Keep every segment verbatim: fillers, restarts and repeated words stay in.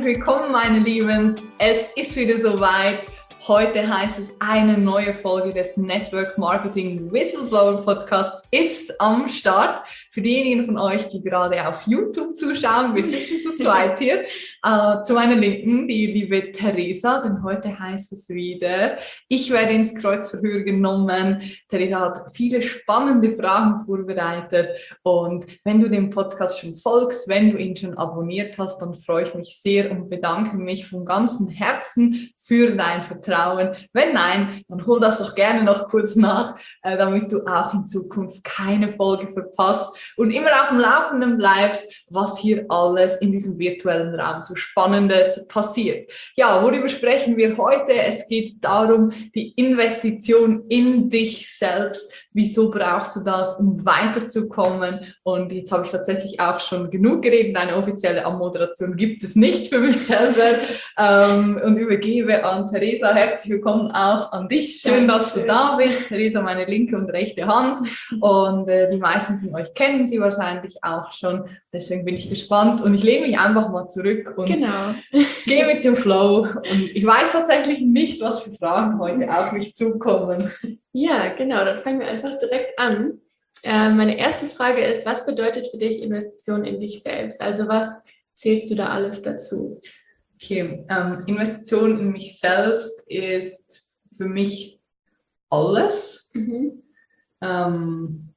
willkommen, meine Lieben. Es ist wieder soweit. Heute heißt es, eine neue Folge des Network Marketing Whistleblower Podcasts ist am Start. Für diejenigen von euch, die gerade auf YouTube zuschauen, wir sitzen zu zweit hier. Äh, zu meiner Linken die liebe Theresa, denn heute heißt es wieder, ich werde ins Kreuzverhör genommen. Theresa hat viele spannende Fragen vorbereitet und wenn du dem Podcast schon folgst, wenn du ihn schon abonniert hast, dann freue ich mich sehr und bedanke mich von ganzem Herzen für dein Vertrauen. Wenn nein, dann hol das doch gerne noch kurz nach, äh, damit du auch in Zukunft keine Folge verpasst und immer auf dem Laufenden bleibst, was hier alles in diesem virtuellen Raum so Spannendes passiert. Ja, worüber sprechen wir heute? Es geht darum, die Investition in dich selbst. Wieso brauchst du das, um weiterzukommen? Und jetzt habe ich tatsächlich auch schon genug geredet. Eine offizielle Anmoderation gibt es nicht für mich selber. Ähm, und übergebe an Theresa. Herzlich willkommen auch an dich. Schön, dass du da bist. Theresa, meine linke und rechte Hand. Und äh, die meisten von euch kennen sie wahrscheinlich auch schon. Deswegen bin ich gespannt. Und ich lehne mich einfach mal zurück und genau. gehe mit dem Flow. Und ich weiß tatsächlich nicht, was für Fragen heute auf mich zukommen. Ja, genau. Dann fangen wir einfach direkt an. Äh, meine erste Frage ist, was bedeutet für dich Investition in dich selbst? Also was zählst du da alles dazu? Okay, ähm, Investition in mich selbst ist für mich alles. Mhm. Ähm,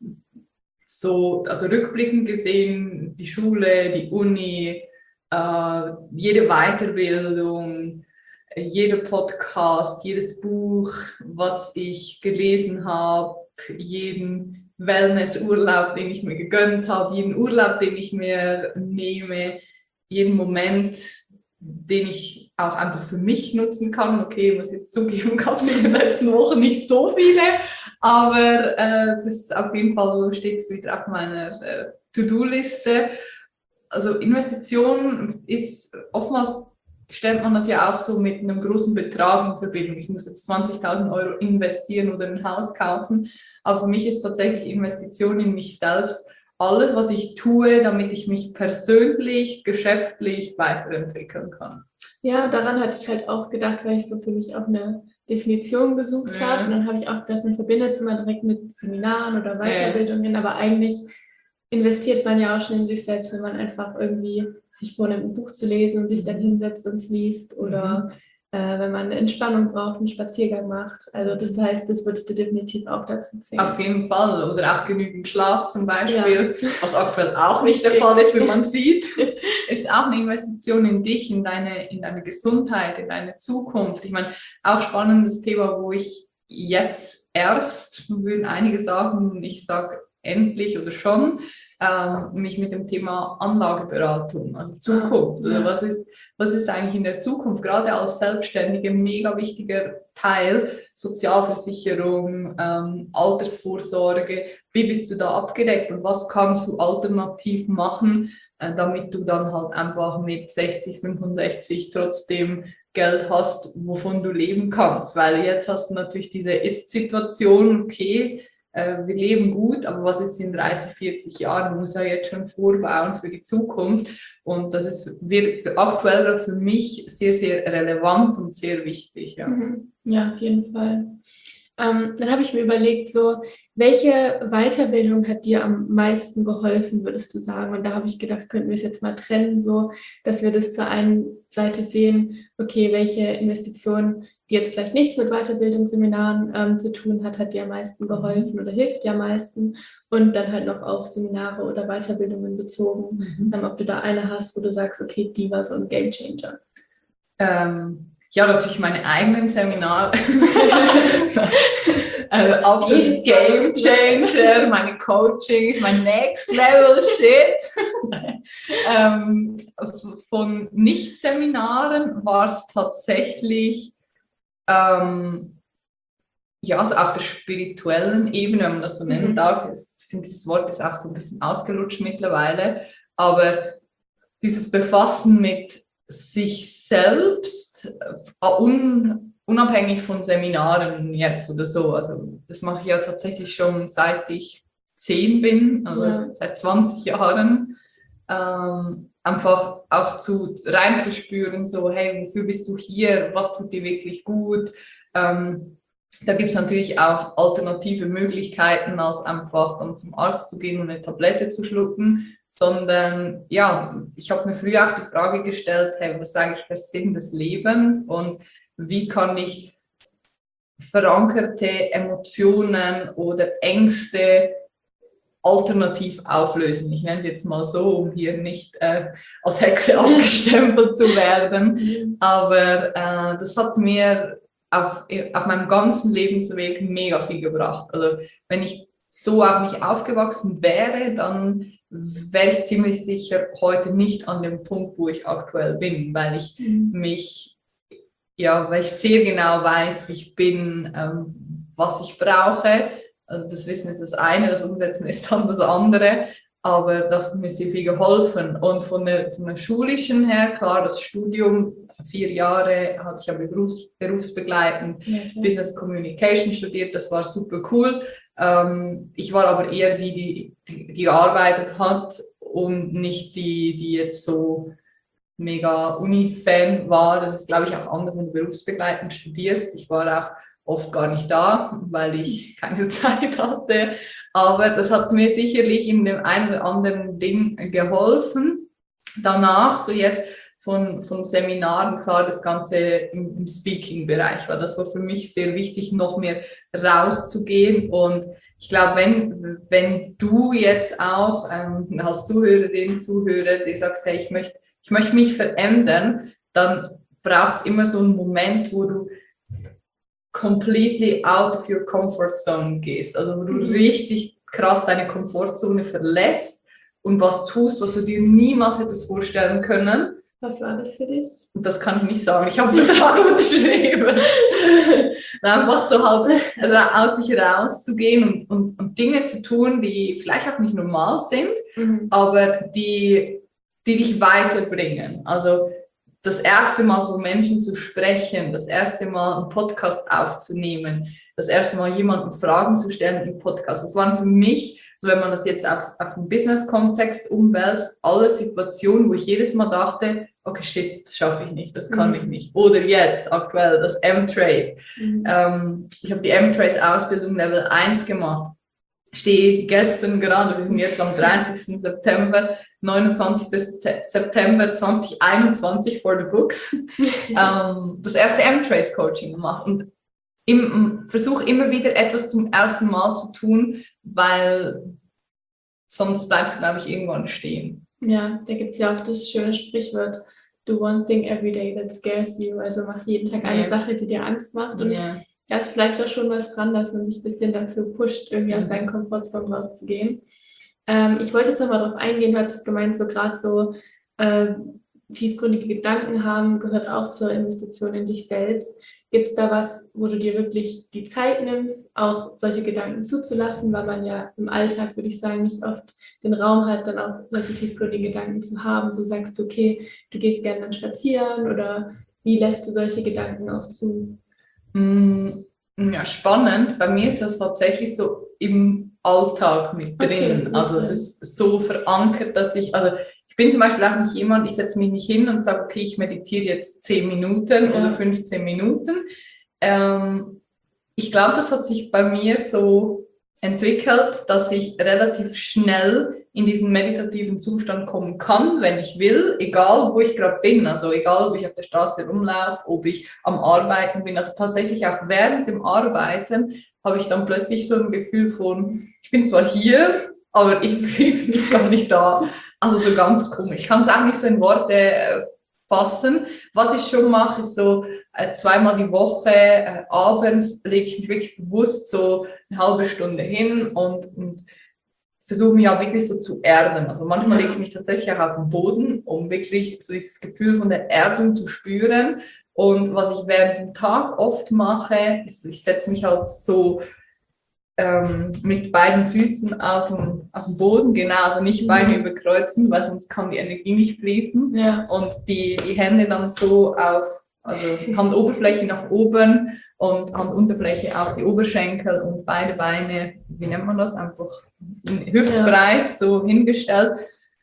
so, also rückblickend gesehen, die Schule, die Uni, äh, jede Weiterbildung, jeder Podcast, jedes Buch, was ich gelesen habe, jeden Wellnessurlaub, den ich mir gegönnt habe, jeden Urlaub, den ich mir nehme, jeden Moment, den ich auch einfach für mich nutzen kann. Okay, ich muss jetzt zugeben, gab es in den letzten Wochen nicht so viele, aber äh, es ist auf jeden Fall, steht es wieder auf meiner äh, To-Do-Liste. Also Investition ist, oftmals stellt man das ja auch so mit einem großen Betrag in Verbindung. Ich muss jetzt zwanzigtausend Euro investieren oder ein Haus kaufen, aber für mich ist tatsächlich Investition in mich selbst alles, was ich tue, damit ich mich persönlich, geschäftlich weiterentwickeln kann. Ja, daran hatte ich halt auch gedacht, weil ich so für mich auch eine Definition gesucht Ja. habe. Und dann habe ich auch gedacht, man verbindet es immer direkt mit Seminaren oder Weiterbildungen, ja. Aber eigentlich investiert man ja auch schon in sich selbst, wenn man einfach irgendwie sich vornimmt, ein Buch zu lesen und sich dann hinsetzt und es liest oder mhm. äh, wenn man eine Entspannung braucht, einen Spaziergang macht. Also das heißt, das würdest du definitiv auch dazu zählen. Auf jeden Fall. Oder auch genügend Schlaf zum Beispiel, ja. Was aktuell auch nicht Richtig. Der Fall ist, wie man sieht. Ist auch eine Investition in dich, in deine, in deine Gesundheit, in deine Zukunft. Ich meine, auch spannendes Thema, wo ich jetzt erst, würden einige sagen, ich sage endlich oder schon, ähm, mich mit dem Thema Anlageberatung, also Zukunft. Ja. Oder was ist, was ist eigentlich in der Zukunft, gerade als Selbstständige, ein mega wichtiger Teil, Sozialversicherung, ähm, Altersvorsorge, wie bist du da abgedeckt und was kannst du alternativ machen, äh, damit du dann halt einfach mit sechzig, fünfundsechzig trotzdem Geld hast, wovon du leben kannst, weil jetzt hast du natürlich diese Ist-Situation, okay, wir leben gut, aber was ist in dreißig, vierzig Jahren? Man muss ja jetzt schon vorbauen für die Zukunft. Und das ist, wird aktuell für mich sehr, sehr relevant und sehr wichtig. Ja, ja auf jeden Fall. Ähm, dann habe ich mir überlegt, so, welche Weiterbildung hat dir am meisten geholfen, würdest du sagen? Und da habe ich gedacht, könnten wir es jetzt mal trennen, so, dass wir das zur einen Seite sehen, okay, welche Investition, die jetzt vielleicht nichts mit Weiterbildungsseminaren ähm, zu tun hat, hat dir am meisten geholfen oder hilft dir am meisten? Und dann halt noch auf Seminare oder Weiterbildungen bezogen, mhm. ähm, ob du da eine hast, wo du sagst, okay, die war so ein Gamechanger. Ähm. Ja, natürlich meine eigenen Seminare. äh, absolut Game Changer, meine Coaching, mein Next Level Shit. ähm, von Nicht-Seminaren war es tatsächlich ähm, ja, also auf der spirituellen Ebene, wenn man das so nennen mhm. darf. Ich finde, dieses Wort ist auch so ein bisschen ausgelutscht mittlerweile. Aber dieses Befassen mit sich selbst, un, unabhängig von Seminaren jetzt oder so. Also das mache ich ja tatsächlich schon seit ich zehn bin, also ja. seit zwanzig Jahren. Ähm, einfach auch zu reinzuspüren, so hey, wofür bist du hier, was tut dir wirklich gut. Ähm, da gibt es natürlich auch alternative Möglichkeiten, als einfach dann zum Arzt zu gehen und eine Tablette zu schlucken, sondern ja, ich habe mir früher auch die Frage gestellt, hey, was ist eigentlich der Sinn des Lebens und wie kann ich verankerte Emotionen oder Ängste alternativ auflösen. Ich nenne es jetzt mal so, um hier nicht äh, als Hexe abgestempelt zu werden. Aber äh, das hat mir auf, auf meinem ganzen Lebensweg mega viel gebracht. Also wenn ich so auch nicht aufgewachsen wäre, dann wäre ich ziemlich sicher heute nicht an dem Punkt, wo ich aktuell bin, weil ich mhm. mich, ja, weil ich sehr genau weiß, wie ich bin, ähm, was ich brauche. Also das Wissen ist das eine, das Umsetzen ist dann das andere, aber das hat mir sehr viel geholfen. Und von der, von der schulischen her, klar, das Studium, vier Jahre hatte ich ja berufs, berufsbegleitend ja, okay. Business Communication studiert, das war super cool. Ähm, ich war aber eher die, die, die, die gearbeitet hat und nicht die, die jetzt so mega Uni-Fan war. Das ist, glaube ich, auch anders, wenn du berufsbegleitend studierst. Ich war auch oft gar nicht da, weil ich keine Zeit hatte. Aber das hat mir sicherlich in dem einen oder anderen Ding geholfen. Danach, so jetzt von, von Seminaren, klar, das Ganze im, im Speaking-Bereich, weil das war für mich sehr wichtig, noch mehr rauszugehen. Und ich glaube, wenn, wenn du jetzt auch ähm, als Zuhörerin, Zuhörer, die sagst, hey, ich möchte, ich möchte mich verändern, dann braucht es immer so einen Moment, wo du completely out of your comfort zone gehst, also wo du mhm. richtig krass deine Komfortzone verlässt und was tust, was du dir niemals hättest vorstellen können. Was war das für dich? Und das kann ich nicht sagen, ich habe einen Vertrag unterschrieben. Einfach so halt aus sich rauszugehen und, und, und Dinge zu tun, die vielleicht auch nicht normal sind, mhm. aber die, die dich weiterbringen. Also das erste Mal vor Menschen zu sprechen, das erste Mal einen Podcast aufzunehmen, das erste Mal jemanden Fragen zu stellen im Podcast. Das waren für mich, so wenn man das jetzt auf, auf den Business-Kontext umwälzt, alle Situationen, wo ich jedes Mal dachte, okay, shit, das schaffe ich nicht, das kann mhm. ich nicht. Oder jetzt, aktuell, das M-Trace. Mhm. Ähm, ich habe die M-Trace-Ausbildung Level eins gemacht. Stehe gestern gerade, wir sind jetzt am dreißigsten September, neunundzwanzigsten September zweitausendeinundzwanzig for the books, ähm, das erste M-Trace-Coaching gemacht und versuche immer wieder etwas zum ersten Mal zu tun, weil sonst bleibst du, glaube ich, irgendwann stehen. Ja, da gibt es ja auch das schöne Sprichwort, do one thing every day that scares you, also mach jeden Tag eine yeah. Sache, die dir Angst macht und yeah. da ist vielleicht auch schon was dran, dass man sich ein bisschen dazu pusht, irgendwie mhm. aus seinen Komfortzonen rauszugehen. Ähm, ich wollte jetzt nochmal darauf eingehen, du hattest gemeint, so gerade so äh, tiefgründige Gedanken haben, gehört auch zur Investition in dich selbst. Gibt es da was, wo du dir wirklich die Zeit nimmst, auch solche Gedanken zuzulassen, weil man ja im Alltag, würde ich sagen, nicht oft den Raum hat, dann auch solche tiefgründigen Gedanken zu haben. So sagst du, okay, du gehst gerne dann spazieren oder wie lässt du solche Gedanken auch zu? Ja, spannend. Bei mir ist das tatsächlich so im Alltag mit drin. Okay, also es ist so verankert, dass ich, also ich bin zum Beispiel auch nicht jemand, ich setze mich nicht hin und sage, okay, ich meditiere jetzt zehn Minuten ja. oder fünfzehn Minuten. Ähm, ich glaube, das hat sich bei mir so entwickelt, dass ich relativ schnell in diesen meditativen Zustand kommen kann, wenn ich will, egal wo ich gerade bin, also egal, ob ich auf der Straße rumlaufe, ob ich am Arbeiten bin, also tatsächlich auch während dem Arbeiten habe ich dann plötzlich so ein Gefühl von, ich bin zwar hier, aber irgendwie bin ich gar nicht da, also so ganz komisch. Ich kann es auch nicht so in Worte fassen. Was ich schon mache, ist so äh, zweimal die Woche, äh, abends lege ich mich wirklich bewusst so eine halbe Stunde hin und, und versuche mich auch wirklich so zu erden. Also manchmal lege ich mich tatsächlich auch auf den Boden, um wirklich so dieses Gefühl von der Erdung zu spüren. Und was ich während dem Tag oft mache, ist, ich setze mich halt so ähm, mit beiden Füßen auf dem, auf dem Boden, genau, also nicht Beine mhm. überkreuzen, weil sonst kann die Energie nicht fließen. Ja. Und die, die Hände dann so auf, also Handoberfläche nach oben und Handunterfläche auf die Oberschenkel und beide Beine, wie nennt man das, einfach hüftbreit ja. so hingestellt.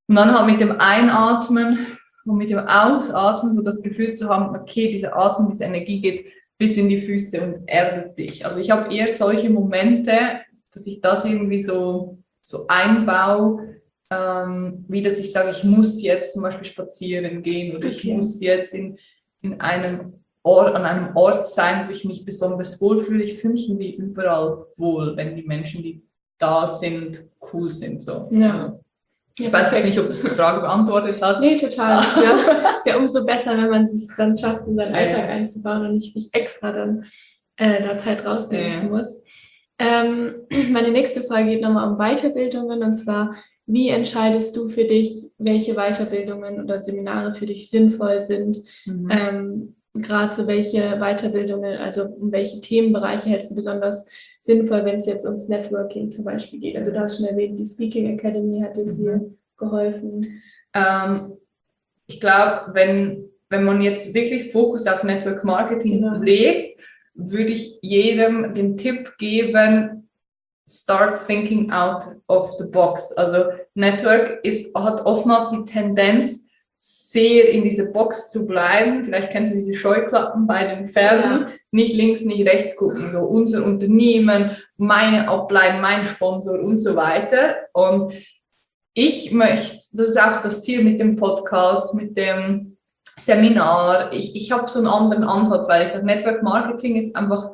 Und dann halt mit dem Einatmen und mit dem Ausatmen so das Gefühl zu haben, okay, dieser Atem, diese Energie geht bis in die Füße und erdet dich. Also ich habe eher solche Momente, dass ich das irgendwie so, so einbaue, ähm, wie dass ich sage, ich muss jetzt zum Beispiel spazieren gehen oder okay. ich muss jetzt in, in einem Ort, an einem Ort sein, wo ich mich besonders wohlfühle. Ich fühle mich irgendwie überall wohl, wenn die Menschen, die da sind, cool sind. So. Ja. Ich ja, weiß jetzt nicht, ob das die Frage beantwortet hat. Nee, total. Es ist, ja, ist ja umso besser, wenn man es dann schafft, in seinen Alltag äh. einzubauen und nicht sich extra dann äh, da Zeit rausnehmen äh. muss. Ähm, meine nächste Frage geht nochmal um Weiterbildungen, und zwar, wie entscheidest du für dich, welche Weiterbildungen oder Seminare für dich sinnvoll sind? Mhm. Ähm, Gerade so welche Weiterbildungen, also um welche Themenbereiche hältst du besonders sinnvoll, wenn es jetzt ums Networking zum Beispiel geht? Also du hast schon erwähnt, die Speaking Academy hat dir mhm. viel geholfen. Ähm, ich glaube, wenn, wenn man jetzt wirklich Fokus auf Network Marketing genau. legt, würde ich jedem den Tipp geben, start thinking out of the box. Also Network ist, hat oftmals die Tendenz, sehr in dieser Box zu bleiben. Vielleicht kennst du diese Scheuklappen bei den Pferden. Ja. Nicht links, nicht rechts gucken. So unser Unternehmen, meine Ablein, mein Sponsor und so weiter. Und ich möchte, das ist auch das Ziel mit dem Podcast, mit dem Seminar. Ich, ich habe so einen anderen Ansatz, weil ich sage, Network Marketing ist einfach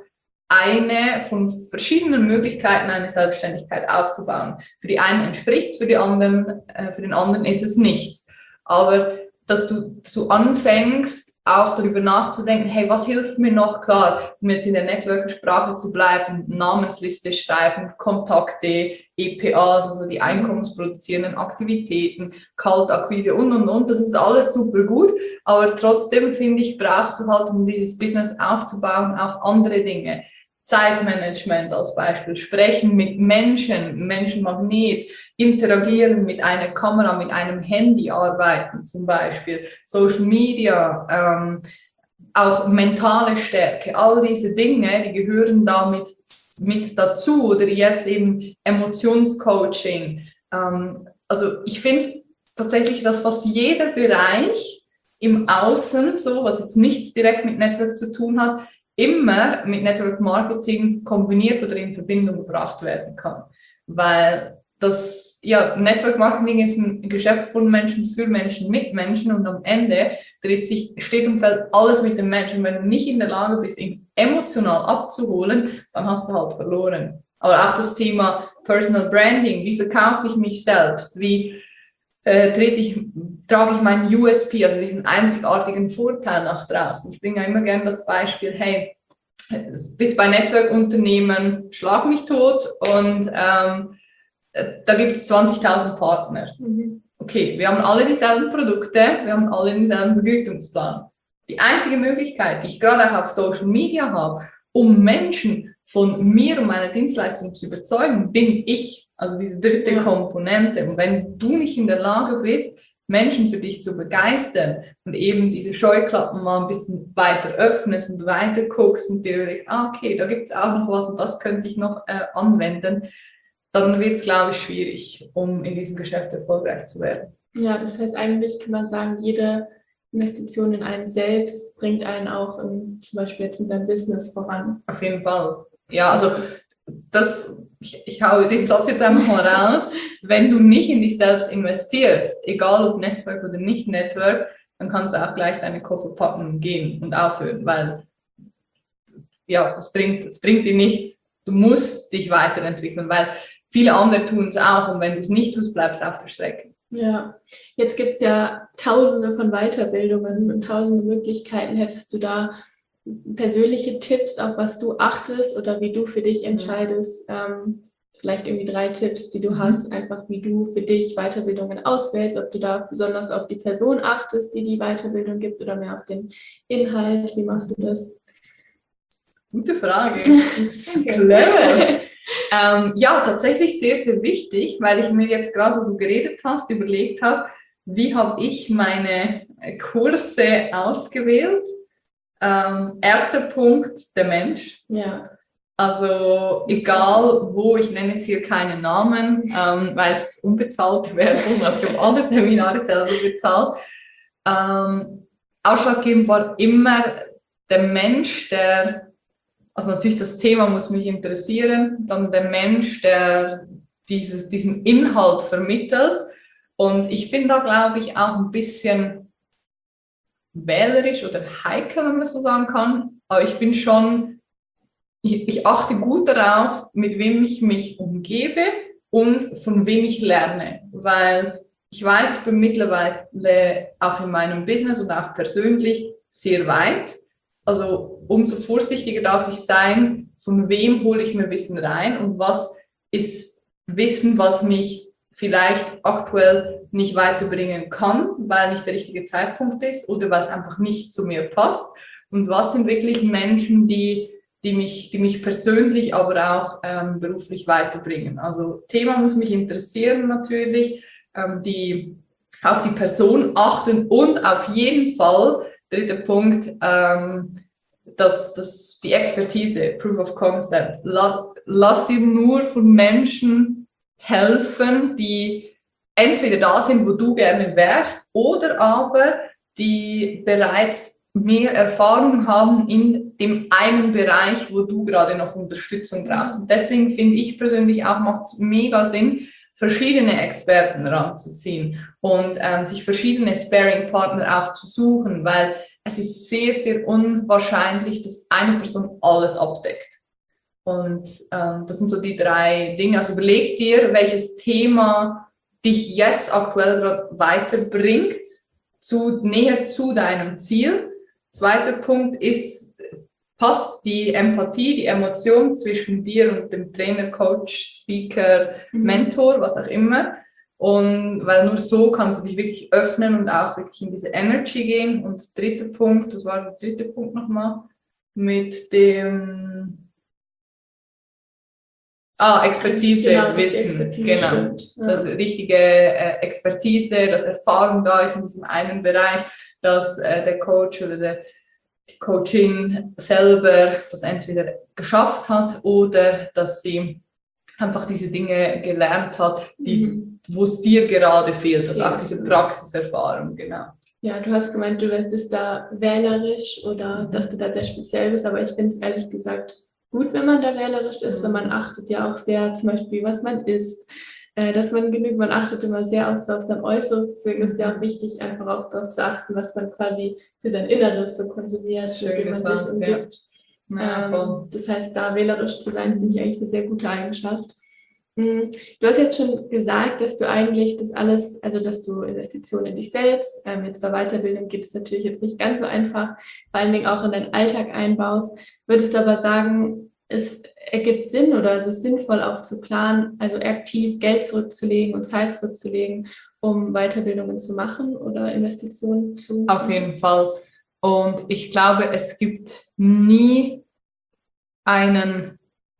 eine von verschiedenen Möglichkeiten, eine Selbstständigkeit aufzubauen. Für die einen entspricht es, für die anderen, äh, für den anderen ist es nichts. Aber dass du, dass du anfängst, auch darüber nachzudenken, hey, was hilft mir noch? Klar, um jetzt in der Networking-Sprache zu bleiben, Namensliste schreiben, Kontakte, E P As, also die einkommensproduzierenden Aktivitäten, Kaltakquise und, und, und. Das ist alles super gut, aber trotzdem, finde ich, brauchst du halt, um dieses Business aufzubauen, auch andere Dinge. Zeitmanagement als Beispiel, sprechen mit Menschen, Menschenmagnet, interagieren mit einer Kamera, mit einem Handy arbeiten zum Beispiel, Social Media, ähm, auch mentale Stärke, all diese Dinge, die gehören damit mit dazu oder jetzt eben Emotionscoaching. Ähm, also ich finde tatsächlich, dass fast jeder Bereich im Außen, so was jetzt nichts direkt mit Network zu tun hat, immer mit Network Marketing kombiniert oder in Verbindung gebracht werden kann. Weil das, ja, Network Marketing ist ein Geschäft von Menschen für Menschen mit Menschen und am Ende dreht sich, steht und fällt alles mit dem Menschen. Wenn du nicht in der Lage bist, ihn emotional abzuholen, dann hast du halt verloren. Aber auch das Thema Personal Branding, wie verkaufe ich mich selbst, wie äh, trete ich, trage ich meinen U S P, also diesen einzigartigen Vorteil nach draußen. Ich bringe ja immer gerne das Beispiel, hey, bis bei Network-Unternehmen schlag mich tot und ähm, da gibt es zwanzigtausend Partner. Mhm. Okay, wir haben alle dieselben Produkte, wir haben alle denselben Vergütungsplan. Die einzige Möglichkeit, die ich gerade auch auf Social Media habe, um Menschen von mir und meiner Dienstleistung zu überzeugen, bin ich, also diese dritte ja. Komponente. Und wenn du nicht in der Lage bist, Menschen für dich zu begeistern und eben diese Scheuklappen mal ein bisschen weiter öffnest und weiter guckst und dir denkst, ah, okay, da gibt es auch noch was und das könnte ich noch äh, anwenden, dann wird es, glaube ich, schwierig, um in diesem Geschäft erfolgreich zu werden. Ja, das heißt, eigentlich kann man sagen, jede Investition in einen selbst bringt einen auch in, zum Beispiel jetzt in seinem Business voran. Auf jeden Fall. Ja, also das, ich, ich hau den Satz jetzt einfach mal raus. Wenn du nicht in dich selbst investierst, egal ob Network oder nicht Network, dann kannst du auch gleich deine Koffer packen und gehen und aufhören, weil ja, es bringt, es bringt dir nichts. Du musst dich weiterentwickeln, weil viele andere tun es auch und wenn du es nicht tust, bleibst du auf der Strecke. Ja, jetzt gibt es ja tausende von Weiterbildungen und tausende Möglichkeiten. Hättest du da persönliche Tipps, auf was du achtest oder wie du für dich entscheidest? Ähm, vielleicht irgendwie drei Tipps, die du mhm. hast, einfach wie du für dich Weiterbildungen auswählst, ob du da besonders auf die Person achtest, die die Weiterbildung gibt oder mehr auf den Inhalt. Wie machst du das? Gute Frage. Clever. ähm, ja, tatsächlich sehr, sehr wichtig, weil ich mir jetzt gerade, wo du geredet hast, überlegt habe, wie habe ich meine Kurse ausgewählt? Ähm, erster Punkt, der Mensch. Ja. Also egal wo, ich nenne jetzt hier keine Namen, ähm, weil es unbezahlte Werbung, also ich habe alle Seminare selber bezahlt. Ähm, ausschlaggebend war immer der Mensch, der, also natürlich das Thema muss mich interessieren, dann der Mensch, der dieses, diesen Inhalt vermittelt. Und ich bin da, glaube ich, auch ein bisschen wählerisch oder heikel, wenn man so sagen kann. Aber ich bin schon, ich, ich achte gut darauf, mit wem ich mich umgebe und von wem ich lerne. Weil ich weiß, ich bin mittlerweile auch in meinem Business und auch persönlich sehr weit. Also umso vorsichtiger darf ich sein, von wem hole ich mir Wissen rein und was ist Wissen, was mich vielleicht aktuell nicht weiterbringen kann, weil nicht der richtige Zeitpunkt ist oder weil es einfach nicht zu mir passt. Und was sind wirklich Menschen, die, die, mich, die mich persönlich, aber auch ähm, beruflich weiterbringen. Also Thema muss mich interessieren natürlich, ähm, die auf die Person achten und auf jeden Fall, dritter Punkt, ähm, das, das, die Expertise, Proof of Concept. Lass, lass dir nur von Menschen helfen, die entweder da sind, wo du gerne wärst, oder aber die bereits mehr Erfahrung haben in dem einen Bereich, wo du gerade noch Unterstützung brauchst. Und deswegen finde ich persönlich auch, macht es mega Sinn, verschiedene Experten ranzuziehen und ähm, sich verschiedene Sparring-Partner auch zu suchen, weil es ist sehr, sehr unwahrscheinlich, dass eine Person alles abdeckt. Und ähm, das sind so die drei Dinge. Also überleg dir, welches Thema dich jetzt aktuell gerade weiterbringt, zu, näher zu deinem Ziel. Zweiter Punkt ist, passt die Empathie, die Emotion zwischen dir und dem Trainer, Coach, Speaker, mhm. Mentor, was auch immer. Und weil nur so kannst du dich wirklich öffnen und auch wirklich in diese Energy gehen. Und dritter Punkt, das war der dritte Punkt nochmal, mit dem Ah, Expertise, genau, Wissen, Expertise genau. Stimmt, ja. Das richtige äh, Expertise, dass Erfahrung da ist in diesem einen Bereich, dass äh, der Coach oder der, die Coachin selber das entweder geschafft hat oder dass sie einfach diese Dinge gelernt hat, die, mhm. wo es dir gerade fehlt, also ja. auch diese Praxiserfahrung, genau. Ja, du hast gemeint, du bist da wählerisch oder mhm. dass du da sehr speziell bist, aber ich finde es ehrlich gesagt gut, wenn man da wählerisch ist, mhm. weil man achtet ja auch sehr zum Beispiel, was man isst, äh, dass man genügt, man achtet immer sehr auf, auf sein Äußeres, deswegen ist es ja auch wichtig, einfach auch darauf zu achten, was man quasi für sein Inneres so konsumiert, mit dem man gesagt, sich umgibt. Ja. Ja, ähm, das heißt, da wählerisch zu sein, finde ich eigentlich eine sehr gute Eigenschaft. Du hast jetzt schon gesagt, dass du eigentlich das alles, also dass du Investitionen in dich selbst, ähm, jetzt bei Weiterbildung geht es natürlich jetzt nicht ganz so einfach, vor allen Dingen auch in deinen Alltag einbaust. Würdest du aber sagen, es ergibt Sinn oder es ist sinnvoll auch zu planen, also aktiv Geld zurückzulegen und Zeit zurückzulegen, um Weiterbildungen zu machen oder Investitionen zu machen? Auf jeden Fall. Und ich glaube, es gibt nie einen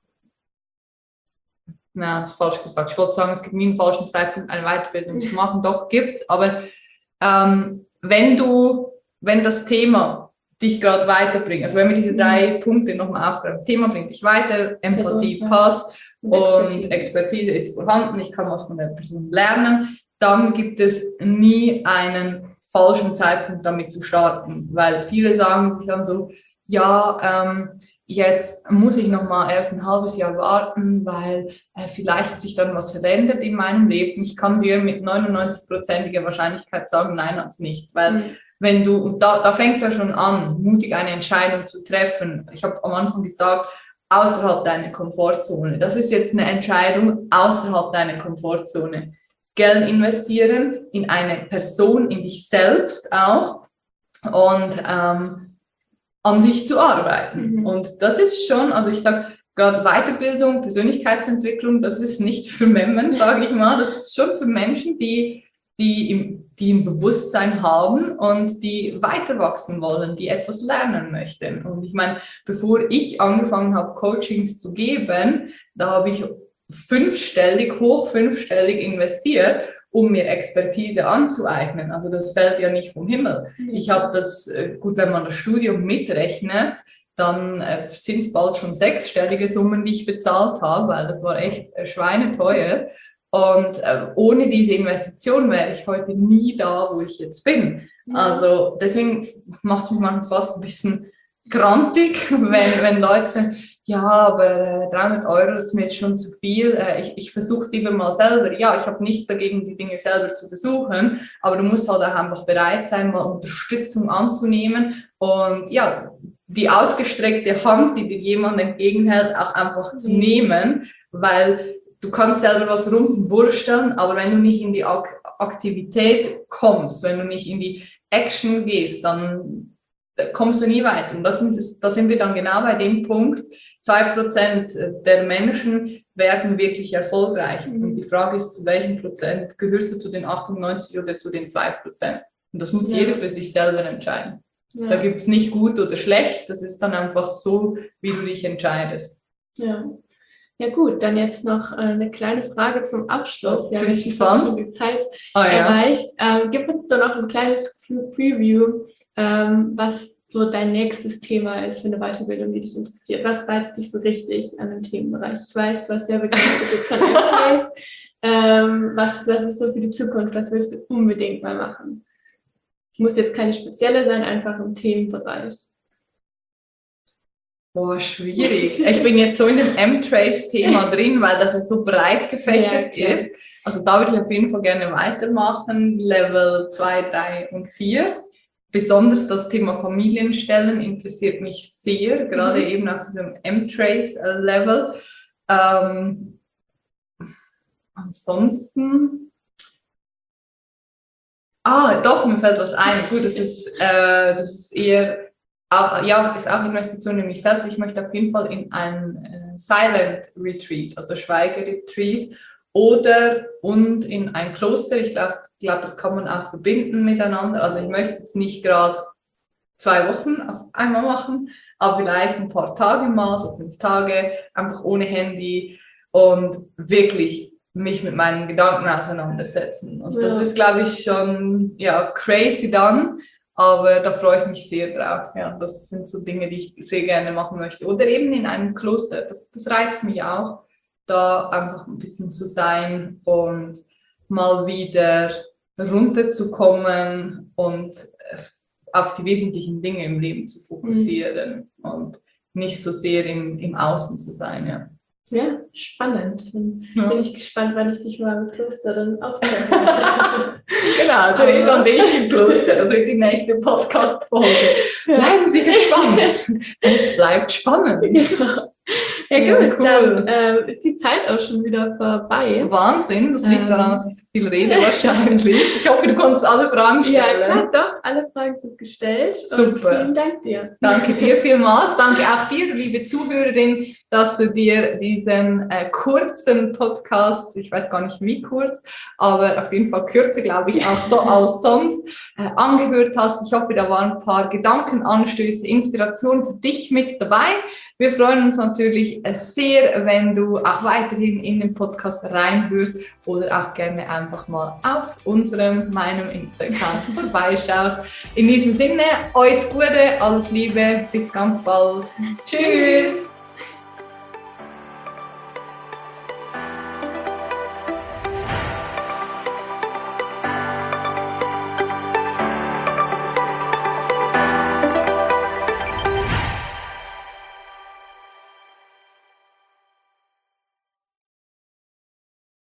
Na, das ist falsch gesagt. Ich wollte sagen, es gibt nie einen falschen Zeitpunkt, eine Weiterbildung zu machen. Doch, gibt es. Aber ähm, wenn du, wenn das Thema dich gerade weiterbringt, also wenn wir diese drei Punkte nochmal aufgreifen, Thema bringt dich weiter, Empathie also, passt und Expertise. und Expertise ist vorhanden, ich kann was von der Person lernen, dann gibt es nie einen falschen Zeitpunkt damit zu starten. Weil viele sagen sich dann so, ja, ähm, jetzt muss ich noch mal erst ein halbes Jahr warten, weil äh, vielleicht sich dann was verändert in meinem Leben. Ich kann dir mit neunundneunzig-prozentiger Wahrscheinlichkeit sagen, nein, hat es nicht. Weil mhm. wenn du, und da, da fängt es ja schon an, mutig eine Entscheidung zu treffen. Ich habe am Anfang gesagt, außerhalb deiner Komfortzone. Das ist jetzt eine Entscheidung außerhalb deiner Komfortzone. Geld investieren in eine Person, in dich selbst auch und ähm, an sich zu arbeiten. Mhm. Und das ist schon, also ich sage, gerade Weiterbildung, Persönlichkeitsentwicklung, das ist nichts für Memmen, sage ich mal. Das ist schon für Menschen, die, die, im, die ein Bewusstsein haben und die weiter wachsen wollen, die etwas lernen möchten. Und ich meine, bevor ich angefangen habe, Coachings zu geben, da habe ich fünfstellig, hoch fünfstellig investiert, um mir Expertise anzueignen. Also das fällt ja nicht vom Himmel. Ich habe das, gut, wenn man das Studium mitrechnet, dann äh, sind es bald schon sechsstellige Summen, die ich bezahlt habe, weil das war echt äh, schweineteuer. Und äh, ohne diese Investition wäre ich heute nie da, wo ich jetzt bin. Ja. Also deswegen macht es mich manchmal fast ein bisschen grantig, wenn, wenn Leute sagen, ja, aber äh, dreihundert Euro ist mir jetzt schon zu viel, äh, ich, ich versuche es lieber mal selber. Ja, ich habe nichts dagegen, die Dinge selber zu versuchen, aber du musst halt auch einfach bereit sein, mal Unterstützung anzunehmen und ja, die ausgestreckte Hand, die dir jemand entgegenhält, auch einfach zu nehmen, weil du kannst selber was rumwursteln, aber wenn du nicht in die Ak- Aktivität kommst, wenn du nicht in die Action gehst, dann kommst du nie weiter. Und das sind, da sind wir dann genau bei dem Punkt, zwei Prozent der Menschen werden wirklich erfolgreich. Mhm. Und die Frage ist, zu welchem Prozent gehörst du, zu den achtundneunzig oder zu den zwei Prozent? Und das muss ja. jeder für sich selber entscheiden. Ja. Da gibt es nicht gut oder schlecht, das ist dann einfach so, wie du dich entscheidest. Ja. Ja gut, dann jetzt noch eine kleine Frage zum Abschluss. Wir haben jetzt fast schon die Zeit oh, erreicht. Ja. Ähm, gib uns doch noch ein kleines Preview, ähm, was so dein nächstes Thema ist für eine Weiterbildung, die dich interessiert. Was reizt dich so richtig an dem Themenbereich? Ich weiß, du hast ja begeistert von M-Trace. ähm, was, was ist so für die Zukunft? Was willst du unbedingt mal machen? Muss jetzt keine spezielle sein, einfach im Themenbereich. Boah, schwierig. Ich bin jetzt so in dem M-Trace-Thema drin, weil das ja so breit gefächert ja, ist. Also da würde ich auf jeden Fall gerne weitermachen, Level zwei, drei und vier. Besonders das Thema Familienstellen interessiert mich sehr, gerade mhm. eben auf diesem M-Trace-Level. Ähm, ansonsten... Ah, doch, mir fällt was ein. Gut, das ist, äh, das ist eher... Ja, ist auch Investition in mich selbst. Ich möchte auf jeden Fall in ein äh, Silent Retreat, also Schweigeretreat oder und in ein Kloster. Ich glaube, glaub, das kann man auch verbinden miteinander. Also ich möchte jetzt nicht gerade zwei Wochen auf einmal machen, aber vielleicht ein paar Tage mal, so fünf Tage, einfach ohne Handy und wirklich mich mit meinen Gedanken auseinandersetzen. Und ja. das ist, glaube ich, schon ja, crazy dann. Aber da freue ich mich sehr drauf. Ja, das sind so Dinge, die ich sehr gerne machen möchte. Oder eben in einem Kloster. Das, das reizt mich auch, da einfach ein bisschen zu sein und mal wieder runterzukommen und auf die wesentlichen Dinge im Leben zu fokussieren mhm. und nicht so sehr im, im Außen zu sein. Ja. Ja, spannend. Dann ja. bin ich gespannt, wann ich dich mal im Kloster dann auftreffe. Genau, da ist auch ich im Kloster. Das wird die nächste Podcast-Folge. Ja. Bleiben Sie gespannt. Es bleibt spannend. Ja, ja gut, cool. Dann äh, ist die Zeit auch schon wieder vorbei. Wahnsinn, das liegt ähm. daran, dass ich so viel rede wahrscheinlich. Ich hoffe, du konntest alle Fragen stellen. Ja, klar, doch, alle Fragen sind gestellt. Super. Und vielen Dank dir. Danke dir vielmals. Danke auch dir, liebe Zuhörerin, dass du dir diesen äh, kurzen Podcast, ich weiß gar nicht wie kurz, aber auf jeden Fall kürzer, glaube ich, auch so als sonst, äh, angehört hast. Ich hoffe, da waren ein paar Gedankenanstöße, Inspiration für dich mit dabei. Wir freuen uns natürlich sehr, wenn du auch weiterhin in den Podcast reinhörst oder auch gerne einfach mal auf unserem, meinem Instagram vorbeischaust. In diesem Sinne, alles Gute, alles Liebe, bis ganz bald. Tschüss!